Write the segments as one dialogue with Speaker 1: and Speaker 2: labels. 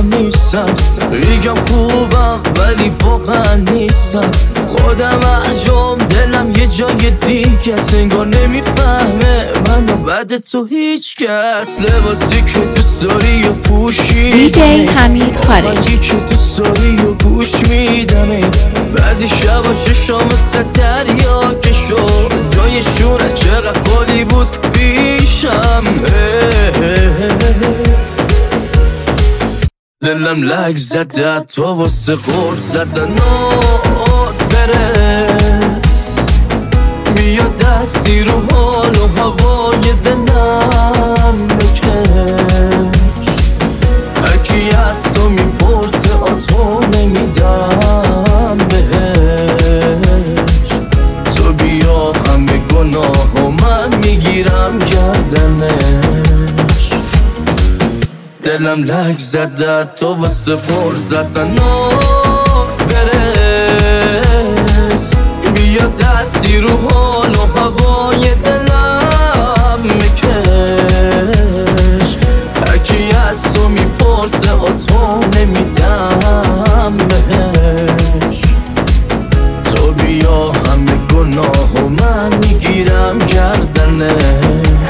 Speaker 1: نیستم، میگم خوبم ولی واقعا نیستم. خودم هرجام دلم یه جای دیگه است، انگار نمیفهمه منو بعد تو هیچ کس. لباسی که دوست داری و پوشی
Speaker 2: دیجی حمید خارجی
Speaker 1: که دوست داری و گوش میدم. بعضی شبا چشام مثل دریا که شد جایشونه چقدر خالی بود پیشم. دلم لگ زده تو واسه غور زدنات برس، میاد دستی رو حال و هوای دلم بکش. هرکی از تو میپرسه آتو نمیدم بهش. تو بیا همه گناه و من میگیرم گردنش. دلم لگ زده تو واسه پر زدنات برس، بیا دستی رو حال و هوای دلم بکش. هرکی از تو میپرسه آتو نمیدم بهش. تو بیا همه گناه و من میگیرم گردنش.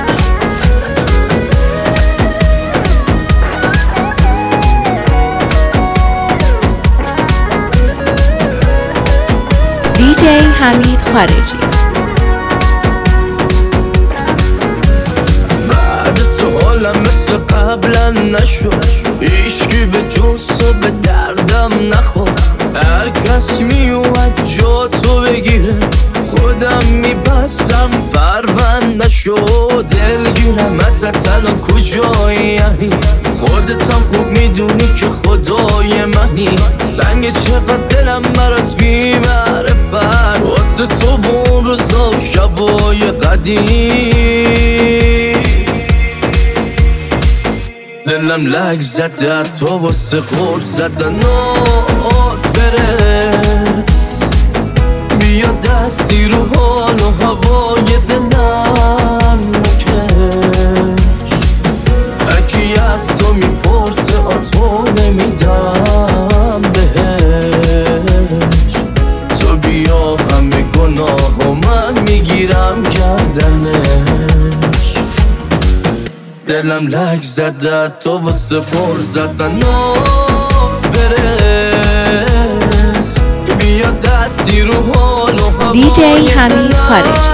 Speaker 2: دیجی حمید خارجی
Speaker 1: بعد تو حالم مثل قبلا نشد، هیچکی به جز تو به دردم نخورد. هر کس میومد جا تو بگیره خودم میبستم پرونده شد. دلگیرم ازت الان کجایی؟ خودتم خوب میدونی که خدای منی. تنگ چقدر دلم برات بی معرفت، واسه تو اون روزا و شبای قدیم. دلم لگ زده تو واسه غور زدنات برس، بیا دستی رو حال و هوای دلم بکش. هرکی از تو میپرسه آتو نمیدم بهش. تو بیا همه گناه و من میگیرم گردنش. دلم لگ زده تو واسه پر زدنات برس، بیا دستی رو حال و هوای
Speaker 2: دیجی حمید خارجی